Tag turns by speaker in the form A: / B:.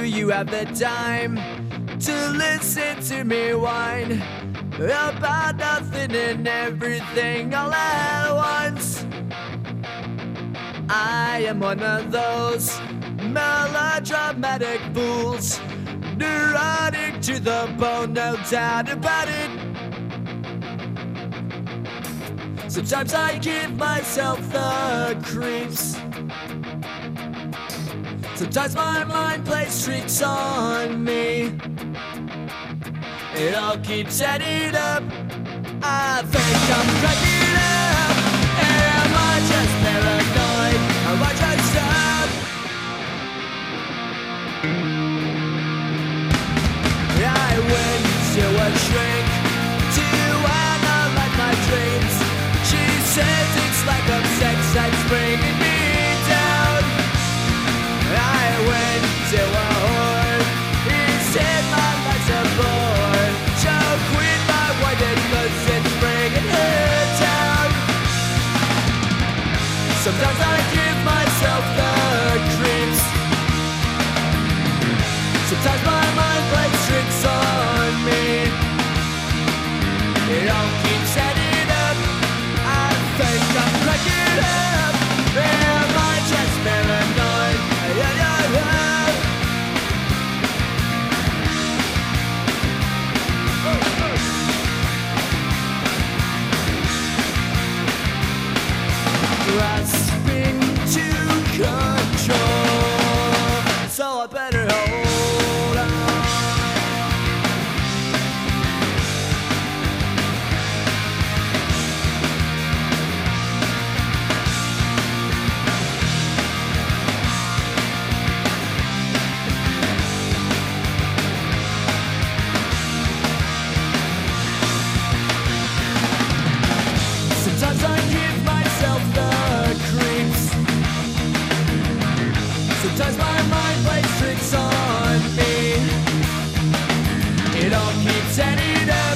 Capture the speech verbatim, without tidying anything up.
A: Do you have the time to listen to me whine about nothing and everything all at once? I am one of those melodramatic fools, neurotic to the bone, no doubt about it. Sometimes I give myself the creeps. Sometimes my mind plays tricks on me. It all keeps adding up. I think I'm cracking up. Am I just paranoid? Am I just up? I went to a shrink to analyze my dreams. She says it's lack of sex that's bringing me down. I went to a whore. He said my life's a bore. Choke with my wife because it's bringing her down. Sometimes I give myself the creeps. Sometimes my mind plays tricks on me. It all keeps adding up. I think I'm cracking up. Am I just paranoid? Yeah, yeah, yeah. Grasping to control, so I better hold on. Sometimes I give myself the creeps. Sometimes my mind plays tricks on me. It all keeps adding up.